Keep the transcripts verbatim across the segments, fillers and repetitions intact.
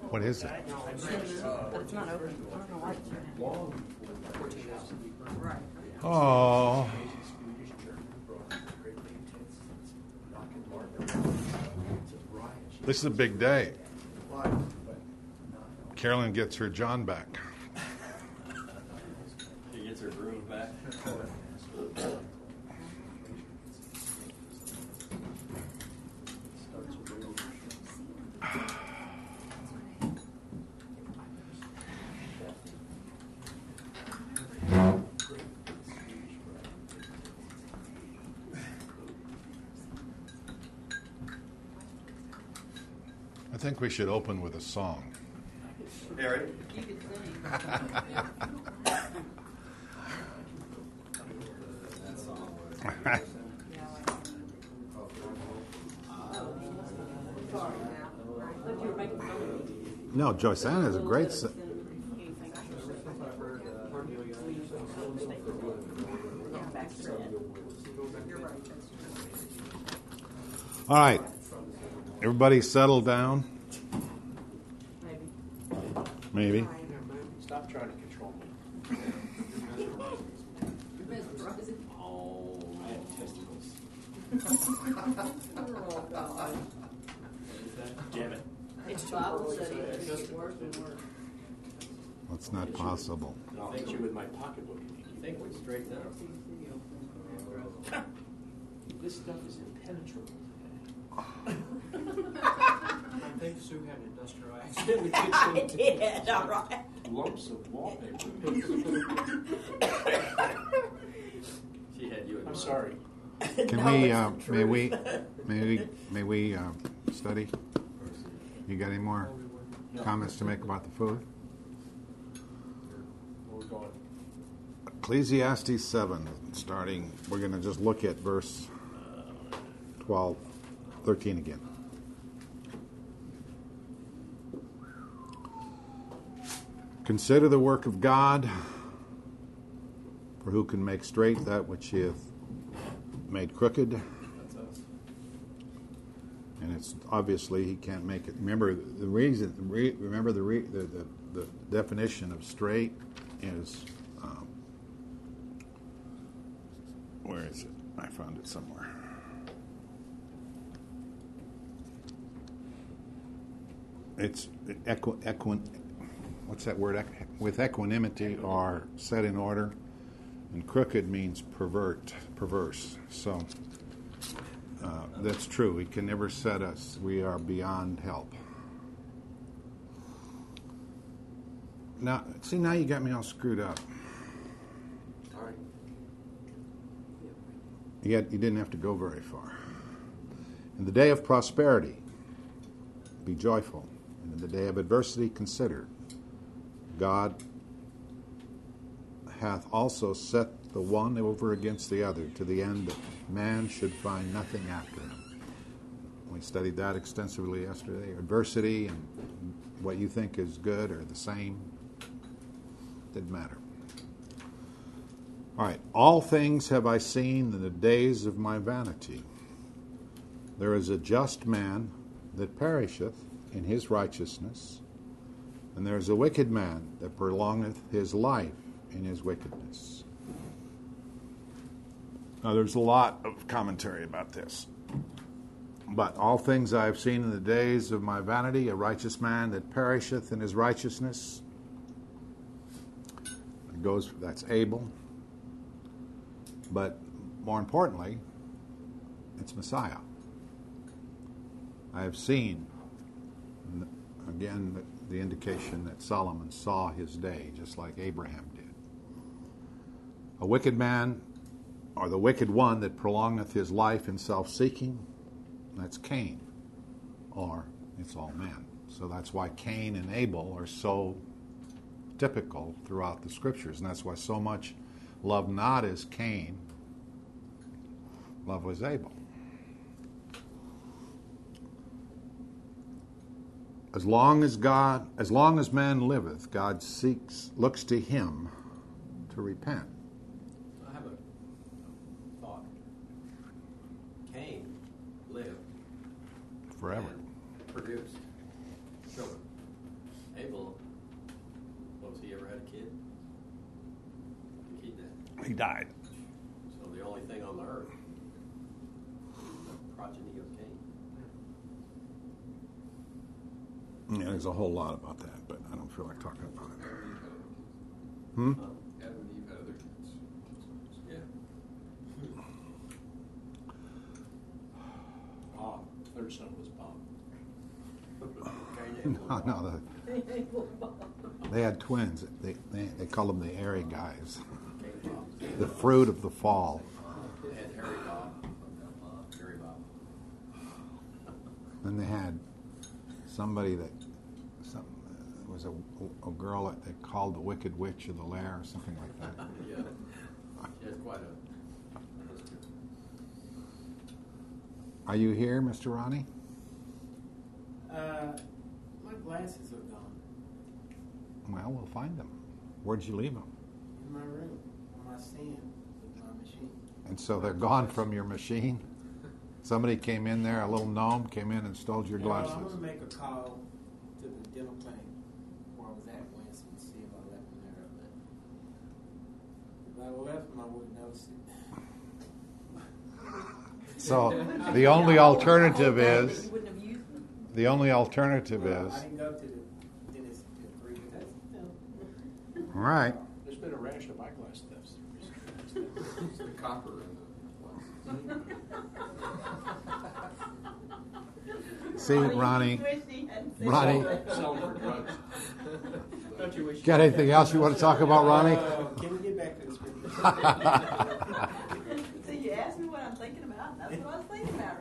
What is it? But it's not open. I don't know why it's right. Oh. This is a big day. Carolyn gets her John back. She gets her groove back. I think we should open with a song. Harry? You could sing. That song was. No, Joyceanna is a great. S- All right, everybody settle down. Maybe. Stop trying to control me. Oh, I have testicles. Damn it. It's Bible study. It's just worse and worse. That's not possible. I'll hit you with my pocketbook if you think we're straighten up. This stuff is impenetrable. I think Sue had an industrial accident. I did, all right. Lumps of wallpaper. She had you. I'm sorry. Can No, we? it's Uh, the may truth. we? May we? May we uh, study? You got any more comments to make about the food? Where we going? Ecclesiastes seven, starting. We're going to just look at verse twelve, thirteen again. Consider the work of God, for who can make straight that which he hath made crooked? That's us. And it's obviously he can't make it. Remember the reason. Re, remember the, re, the, the the definition of straight is. Um, where is it? I found it somewhere. It's equi, equi, what's that word? Equ, with equanimity or set in order, and crooked means pervert, perverse. So. Uh, that's true. He can never set us. We are beyond help. Now, see, now you got me all screwed up. All right. Yet you didn't have to go very far. In the day of prosperity, be joyful. And in the day of adversity, consider. God hath also set the one over against the other, to the end that man should find nothing after him. We studied that extensively yesterday. Adversity and what you think is good are the same. Didn't matter. All right. All things have I seen in the days of my vanity. There is a just man that perisheth in his righteousness, and there is a wicked man that prolongeth his life in his wickedness. Now, there's a lot of commentary about this. But all things I have seen in the days of my vanity, a righteous man that perisheth in his righteousness. It goes, that's Abel. But more importantly, it's Messiah. I have seen, again, the, the indication that Solomon saw his day, just like Abraham did. A wicked man, or the wicked one that prolongeth his life in self-seeking, that's Cain, or it's all men. So that's why Cain and Abel are so typical throughout the scriptures, and that's why so much love not is Cain, love was Abel. As long as God, as long as man liveth, God seeks, looks to him to repent. I have a thought. Cain lived Forever. and produced children. Abel, what was he ever had a kid? I think he did. He died. So the only thing on the earth, the progeny of Cain. Yeah, there's a whole lot about that, but I don't feel like talking about it. Hmm? Huh? Adam and Eve had other kids. Yeah. Bob. Third son was Bob. Cain, No, Abel, no, the, they had twins. They, they they called them the airy guys. Cain, Bob. The fruit of the fall. They had Harry Bob. Harry Bob. Then they had somebody that some uh, was a, a girl that they called the Wicked Witch of the Lair or something like that. Yeah. She has quite a history. Are you here, Mister Ronnie? Uh, my glasses are gone Well, we'll find them. Where'd you leave them? in my room on my stand with my machine. And so they're gone from your machine? Somebody came in there, a little gnome came in and stole your Well, I'm glasses. going to make a call to the dental clinic where I was at once and see if I left them there. But if I left them, I wouldn't notice it. So the only alternative is, You wouldn't have used them. the only alternative Well, is, I didn't go to the dentist till three, but that's still. all right, There's been a rash of eyeglass thefts recently. It's the copper in the lens. see, Ronnie, Wish he hadn't said Ronnie. that. Selling for drugs. Don't you wish got anything else you want to talk about, Ronnie? Uh, can we get back to the scripture? So you asked me what I'm thinking about, and that's what I was thinking about,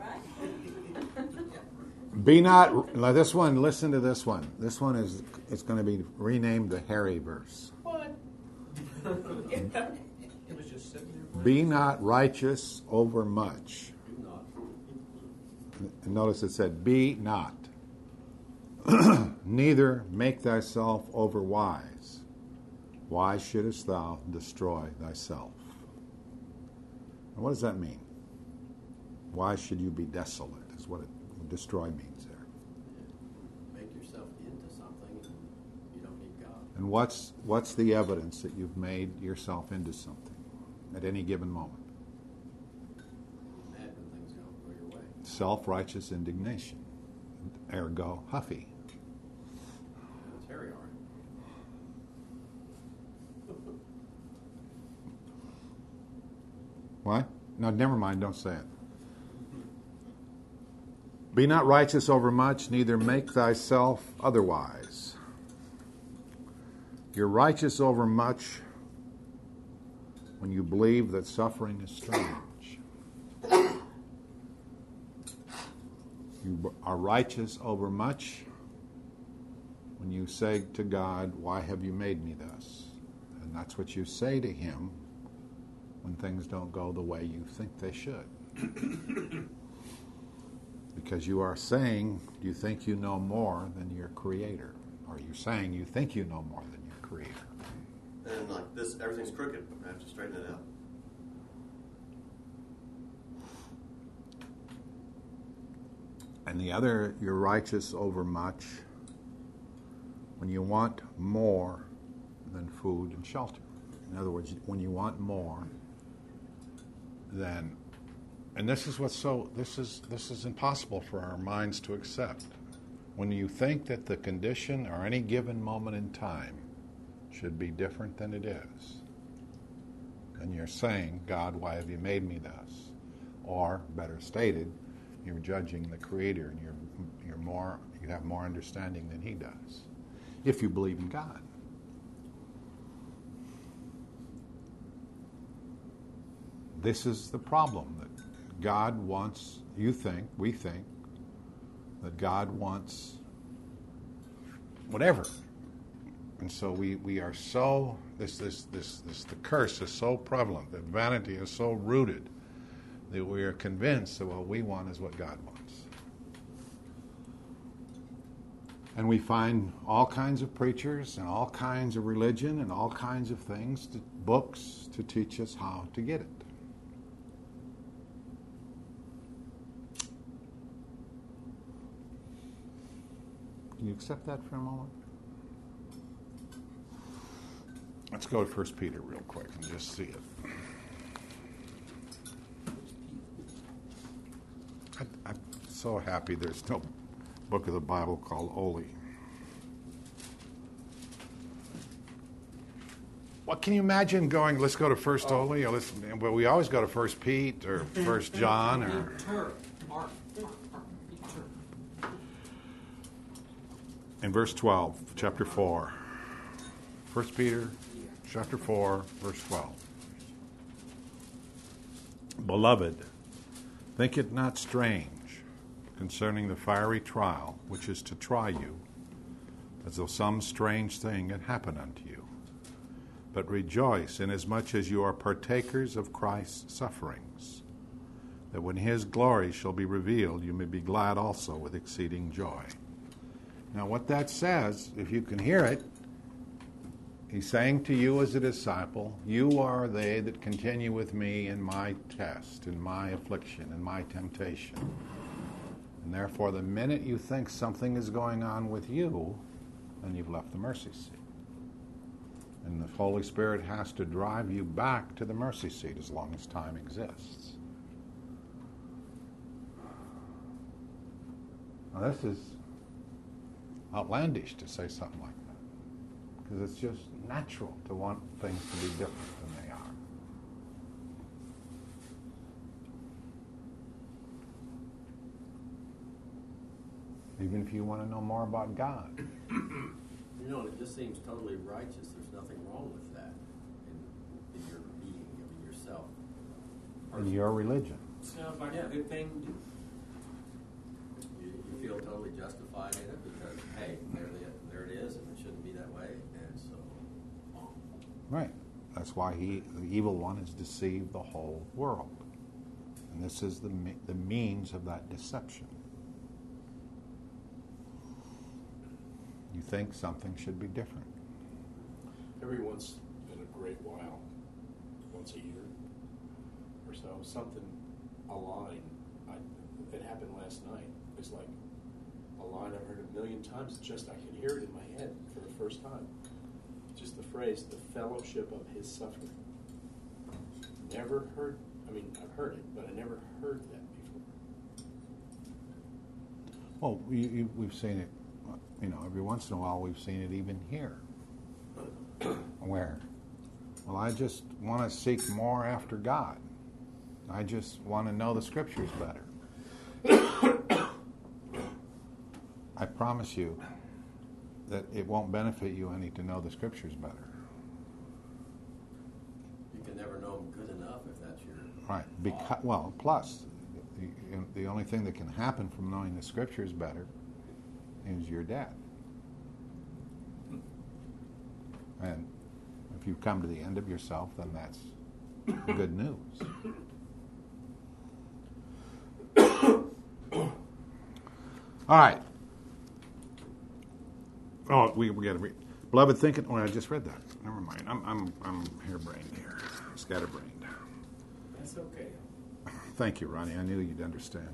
right? Be not, now this one, listen to this one. This one is, it's going to be renamed the Harry verse. What? It was just sitting there. Be not righteous over much. do not? And notice it said, be not. Neither make thyself over wise. Why shouldest thou destroy thyself? And what does that mean? Why should you be desolate, is what it, destroy means there. Make yourself into something and you don't need God. And what's what's the evidence that you've made yourself into something at any given moment? Mad when things don't go your way. Self-righteous indignation. Ergo, huffy. It's Harry, all right. What? No, never mind, don't say it. Be not righteous over much, neither make thyself otherwise. You're righteous over much when you believe that suffering is strange. You are righteous over much when you say to God, why have you made me thus? And that's what you say to him when things don't go the way you think they should. Because you are saying you think you know more than your creator. Or you're saying you think you know more than your creator. And like this, everything's crooked. I have to straighten it out. And the other, you're righteous over much when you want more than food and shelter. In other words, when you want more than, and this is what's so, this is this is impossible for our minds to accept. When you think that the condition or any given moment in time should be different than it is, then you're saying, God, why have you made me thus? Or, better stated, you're judging the Creator, and you're you're more you have more understanding than He does, if you believe in God. This is the problem, that God wants, you think, we think, that God wants whatever. And so we, we are so, this, this, this, this, the curse is so prevalent, that vanity is so rooted, that we are convinced that what we want is what God wants. And we find all kinds of preachers and all kinds of religion and all kinds of things, to, books to teach us how to get it. Can you accept that for a moment? Let's go to First Peter real quick and just see it. I, I'm so happy there's no book of the Bible called Oli. What can you imagine going? Let's go to First oh. Oli, or let's. Well, we always go to First Pete or First John or. Peter. Mark. Mark. Peter. In verse twelve, chapter four. First Peter, chapter four, verse twelve. Beloved, think it not strange concerning the fiery trial which is to try you, as though some strange thing had happened unto you. But rejoice inasmuch as you are partakers of Christ's sufferings, that when his glory shall be revealed, you may be glad also with exceeding joy. Now what that says, if you can hear it, he's saying to you as a disciple, you are they that continue with me in my test, in my affliction, in my temptation. And therefore, the minute you think something is going on with you, then you've left the mercy seat. And the Holy Spirit has to drive you back to the mercy seat as long as time exists. Now, this is outlandish to say something like that, because it's just natural to want things to be different than they are. Even if you want to know more about God. You know, it just seems totally righteous. There's nothing wrong with that in, in your being, in yourself. In your religion. Sounds like a good thing to do. You, you feel totally justified in it because, hey, there, the, there it is, and it shouldn't be that way, and so... Right. That's why he, the evil one has deceived the whole world. And this is the the means of that deception. You think something should be different. Every once in a great while, once a year or so, something, a line, I, it happened last night. It's like a line I've heard a million times. It's just I can hear it in my head for the first time. Just the phrase, the fellowship of his suffering. Never heard, I mean, I've heard it, but I never heard that before. Well, we, you, we've seen it, you know, every once in a while we've seen it even here. Where? Well, I just want to seek more after God. I just want to know the Scriptures better. I promise you that it won't benefit you any to know the Scriptures better. You can never know them good enough if that's your... Right. Because, well, plus, the, the only thing that can happen from knowing the Scriptures better is your death. And if you come to the end of yourself, then that's good news. All right. Oh, we we got to read. Beloved, think it. Oh, I just read that. Never mind. I'm I'm I'm harebrained here, scatterbrained. That's okay. Thank you, Ronnie. I knew you'd understand.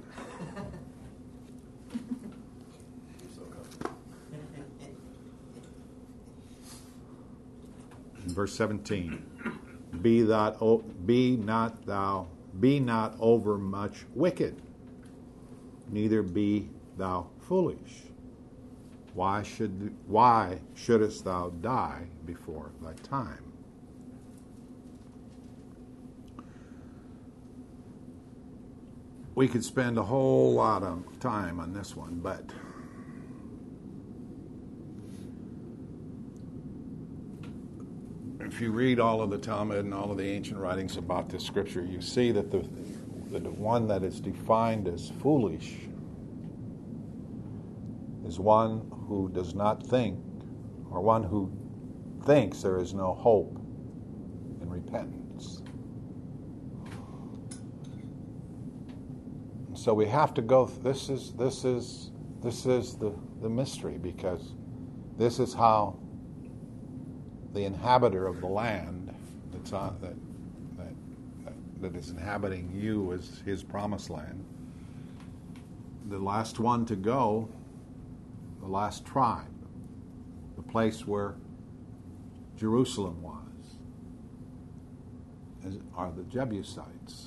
In verse seventeen, be that o- be not thou be not overmuch wicked, neither be thou foolish. Why should why shouldest thou die before thy time? We could spend a whole lot of time on this one, but if you read all of the Talmud and all of the ancient writings about this scripture, you see that the, the one that is defined as foolish is one who does not think, or one who thinks there is no hope in repentance. So we have to go. This is this is this is the, the mystery, because this is how the inhabitor of the land that's on, that, that that that is inhabiting you as his promised land, the last one to go, the last tribe, the place where Jerusalem was, is, are the Jebusites.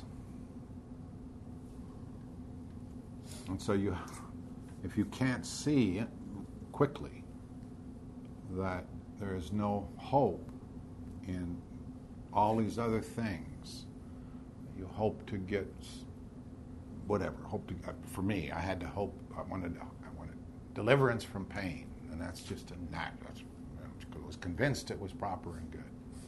And so you, if you can't see quickly that there is no hope in all these other things, you hope to get whatever. Hope to. For me, I had to hope. I wanted. I wanted deliverance from pain, and that's just a knack. That's, I was convinced it was proper and good.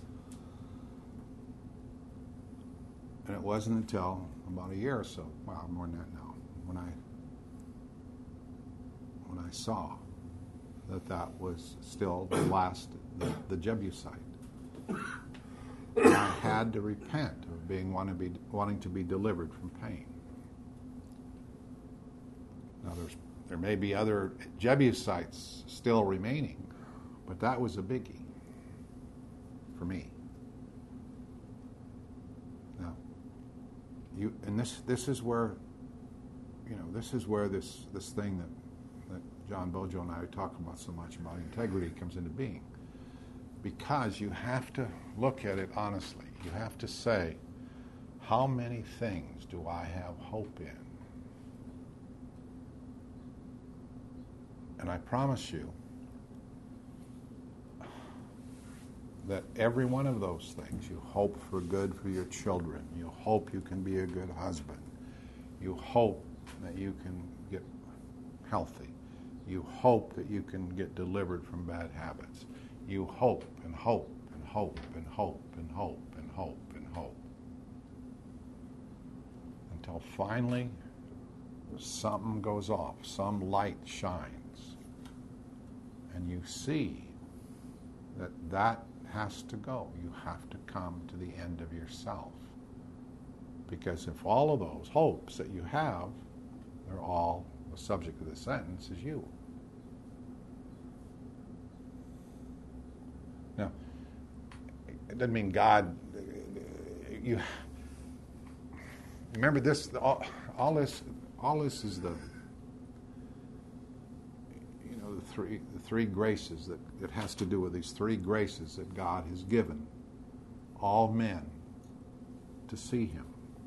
And it wasn't until about a year or so, well, more than that now, when I when I saw that that was still the last, the, the Jebusite. And I had to repent of being want to be wanting to be delivered from pain. Now there's there may be other Jebusites still remaining, but that was a biggie for me. Now, you and this this is where you know this is where this this thing that that John Bojo and I talk about so much about integrity comes into being. Because you have to look at it honestly. You have to say, how many things do I have hope in? And I promise you that every one of those things, you hope for good for your children. You hope you can be a good husband. You hope that you can get healthy. You hope that you can get delivered from bad habits. You hope and hope and hope and hope and hope and hope and hope. Until finally something goes off, some light shines, and you see that that has to go. You have to come to the end of yourself. Because if all of those hopes that you have, they're all, the subject of the sentence is you. Now, it doesn't mean God, you, remember this, all, all this, all this is the, you know, the three, the three graces that, it has to do with these three graces that God has given all men to see Him.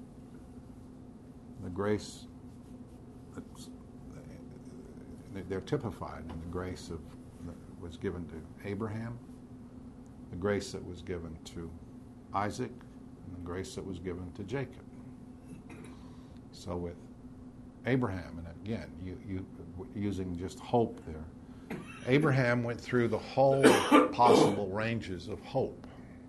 The grace, that's, they're typified in the grace of, that was given to Abraham, the grace that was given to Isaac, and the grace that was given to Jacob. So with Abraham, and again, you, you using just hope there, Abraham went through the whole possible ranges of hope.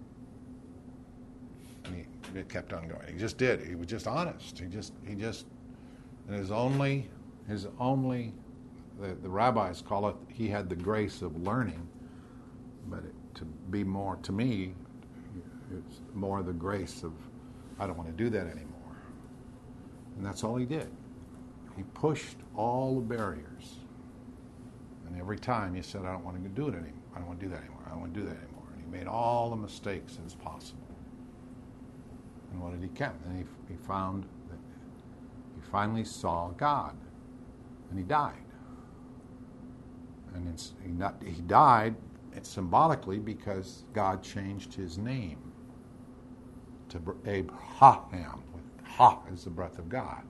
And he, it kept on going. He just did. He was just honest. He just, he just, and his only, his only, the, the rabbis call it, he had the grace of learning, but it, to be more, to me, it's more the grace of, I don't want to do that anymore. And that's all he did. He pushed all the barriers. And every time he said, I don't want to do it anymore. I don't want to do that anymore. I don't want to do that anymore. And he made all the mistakes as possible. And what did he come? And he, he found that he finally saw God. And he died. And it's, he, not, he died it's symbolically because God changed his name to Abraham. Ha is the breath of God.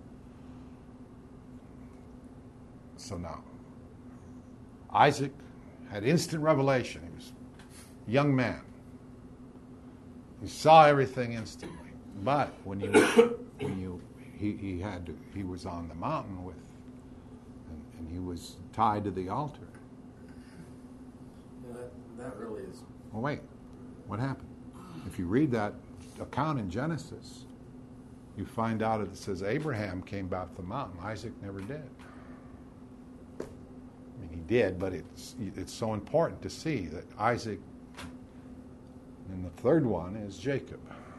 So now, Isaac had instant revelation. He was a young man. He saw everything instantly. But when you, when you, he, he had to, he was on the mountain with, and, and he was tied to the altar. Yeah, that, that really is. Well, wait, what happened? If you read that account in Genesis, you find out it says Abraham came back from the mountain. Isaac never did. I mean, he did, but it's it's so important to see that Isaac, and the third one is Jacob.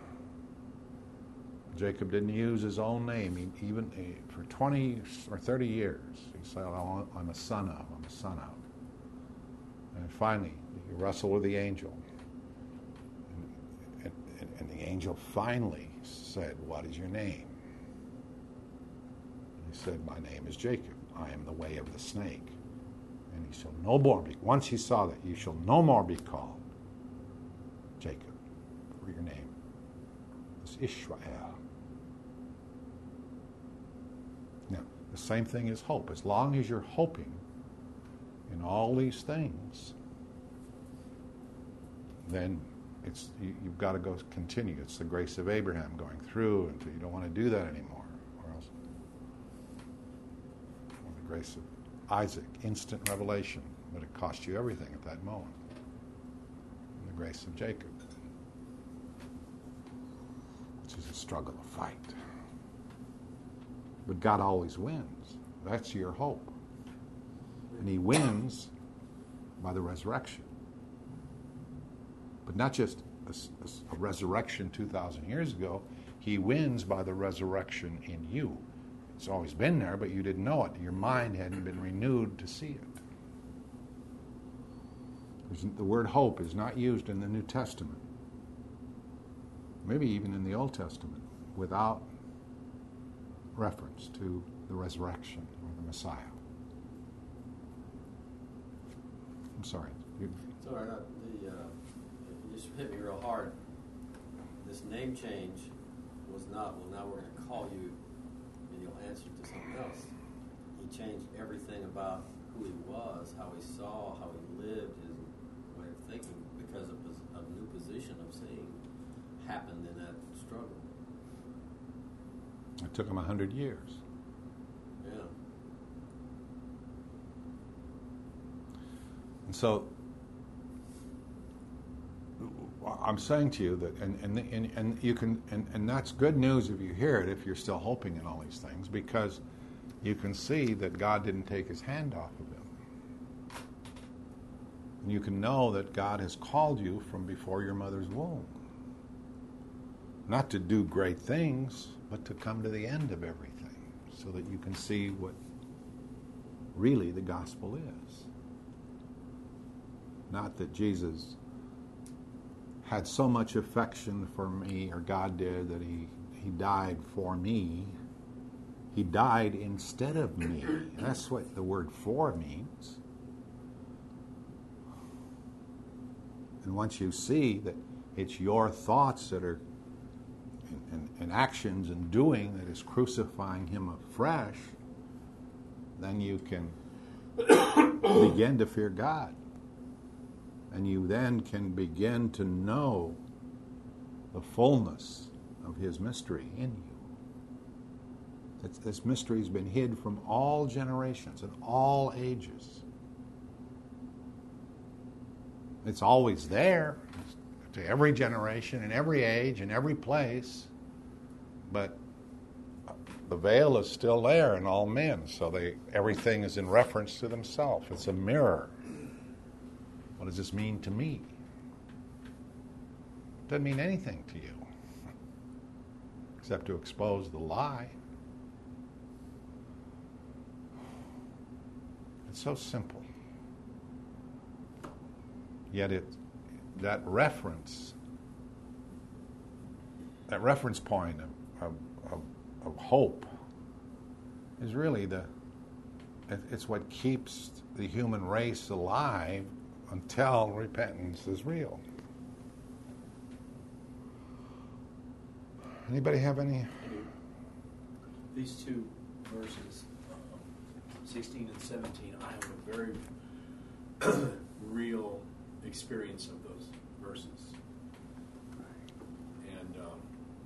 Jacob didn't use his own name, he, even he, for twenty or thirty years. He said, oh, I'm a son of, I'm a son of. And finally, he wrestled with the angel. And, and, and the angel finally said, what is your name? And he said, my name is Jacob. I am the way of the snake. And he shall no more be, once he saw that, you shall no more be called Jacob, for your name is Israel. Now, the same thing is hope. As long as you're hoping in all these things, then it's you, you've got to go continue. It's the grace of Abraham going through until you don't want to do that anymore, or else. Or the grace of Isaac, instant revelation, but it cost you everything at that moment. And the grace of Jacob, which is a struggle, a fight. But God always wins. That's your hope. And he wins by the resurrection. But not just a, a, a resurrection two thousand years ago. He wins by the resurrection in you. It's always been there, but you didn't know it. Your mind hadn't been renewed to see it. There's, the word hope is not used in the New Testament, maybe even in the Old Testament, without reference to the resurrection or the Messiah. I'm sorry. You, It's all right. uh, The, uh, it just hit me real hard. This name change was not, well, now we're going to call you and you'll answer to something else. He changed everything about who he was, how he saw, how he lived, his way of thinking, because of a, a new position of seeing happened in that struggle. it took him a hundred years. Yeah. And so I'm saying to you that, and and and, and you can, and, and that's good news if you hear it, if you're still hoping in all these things, because you can see that God didn't take his hand off of him. And you can know that God has called you from before your mother's womb. Not to do great things, but to come to the end of everything, so that you can see what really the gospel is. Not that Jesus had so much affection for me, or God did, that he, he died for me. He died instead of me. That's what the word "for" means. And once you see that it's your thoughts that are, and, and, and actions and doing that is crucifying him afresh, then you can begin to fear God. And you then can begin to know the fullness of his mystery in you. That this mystery has been hid from all generations and all ages. It's always there to every generation and every age and every place, but the veil is still there in all men, so they everything is in reference to themselves. It's a mirror. What does this mean to me? It doesn't mean anything to you, except to expose the lie. It's so simple. Yet it, that reference, that reference point of, of, of, of hope is really the, it's what keeps the human race alive until repentance is real. Anybody have any? These two verses, um, sixteen and seventeen, I have a very real experience of those verses. And um,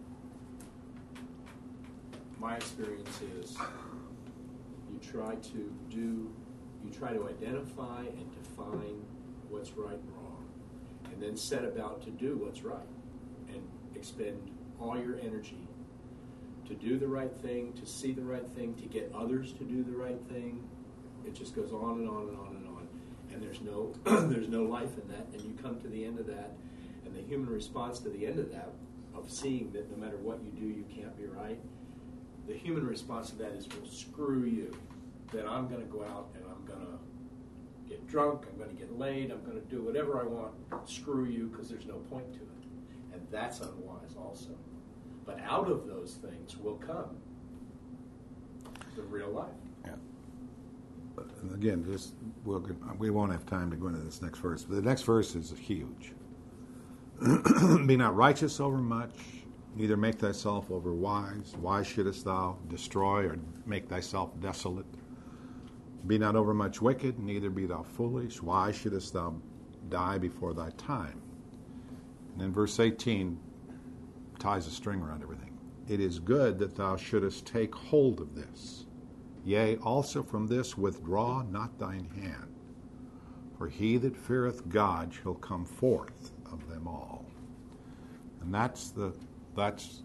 my experience is you try to do, you try to identify and define what's right and wrong, and then set about to do what's right, and expend all your energy to do the right thing, to see the right thing, to get others to do the right thing. It just goes on and on and on and on, and there's no there's no life in that, and you come to the end of that, and the human response to the end of that, of seeing that no matter what you do, you can't be right, the human response to that is, well, screw you, that I'm going to go out and I'm going to get drunk, I'm going to get laid, I'm going to do whatever I want, screw you, because there's no point to it. And that's unwise also. But out of those things will come the real life. Yeah. But again, this we'll, we won't have time to go into this next verse. But the next verse is huge. Be not righteous over much, Neither make thyself over wise. Why shouldest thou destroy or make thyself desolate? Be not overmuch wicked, neither be thou foolish. Why shouldest thou die before thy time? And then verse eighteen ties a string around everything. It is good that thou shouldest take hold of this. Yea, also from this withdraw not thine hand. For he that feareth God shall come forth of them all. And that's the that's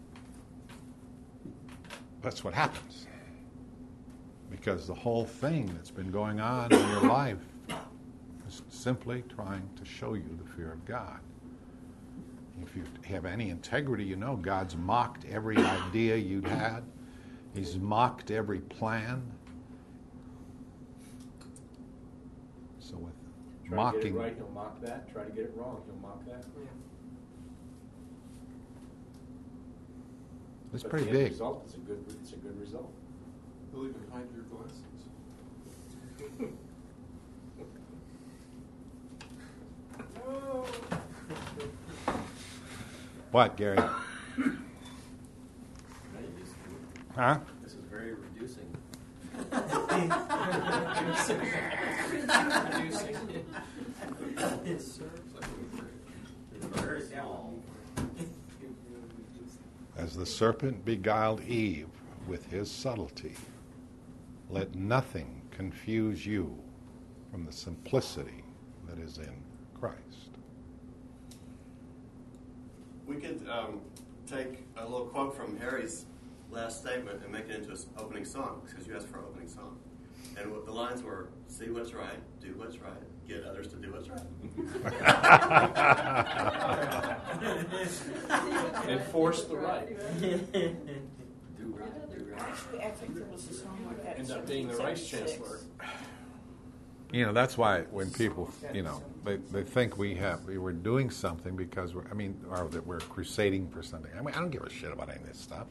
that's what happens. Because the whole thing that's been going on in your life is simply trying to show you the fear of God. If you have any integrity, you know God's mocked every idea you'd had. He's mocked every plan. So with Try mocking, to get it right, he'll mock that. Try to get it wrong, he'll mock that. Yeah. it's But pretty the end big. result is a good. It's a good result. He'll even hide your glasses. What, Gary? Now you just- Huh? This is very reducing. Very small. As the serpent beguiled Eve with his subtlety, let nothing confuse you from the simplicity that is in Christ. We could um, take a little quote from Harry's last statement and make it into an opening song, because you asked for an opening song. And what the lines were, see what's right, do what's right, get others to do what's right. Enforce the right. Do right, do right. Actually, I think there was a song like that. End up being the Vice Chancellor. You know, that's why when people, you know, they, they think we have, we were doing something because we're, I mean, or that we're crusading for something. I mean, I don't give a shit about any of this stuff.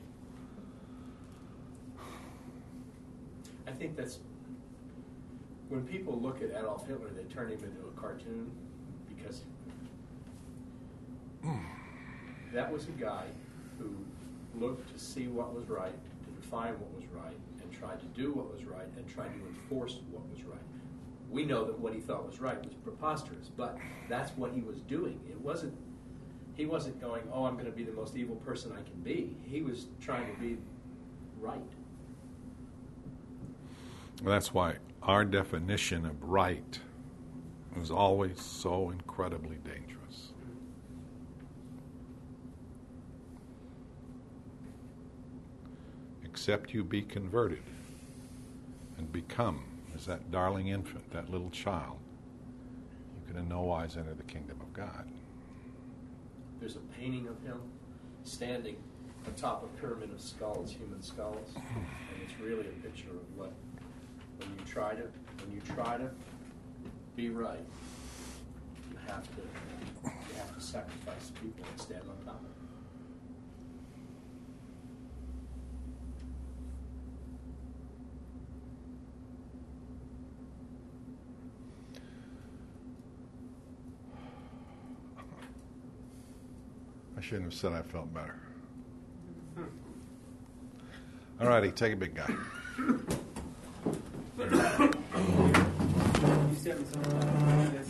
I think that's when people look at Adolf Hitler, they turn him into a cartoon because that was a guy who looked to see what was right, to define what was right, and tried to do what was right, and tried to enforce what was right. We know that what he thought was right was preposterous, but that's what he was doing. It wasn't. He wasn't going, "Oh, I'm going to be the most evil person I can be." He was trying to be right. That's why our definition of right is always so incredibly dangerous. Except you be converted and become as that darling infant, that little child, you can in no wise enter the kingdom of God. There's a painting of him standing atop a pyramid of skulls, human skulls, and it's really a picture of what when you try to when you try to be right, you have to you have to sacrifice people and stand on top of it. I shouldn't have said I felt better. All righty, take a big guy. You said something about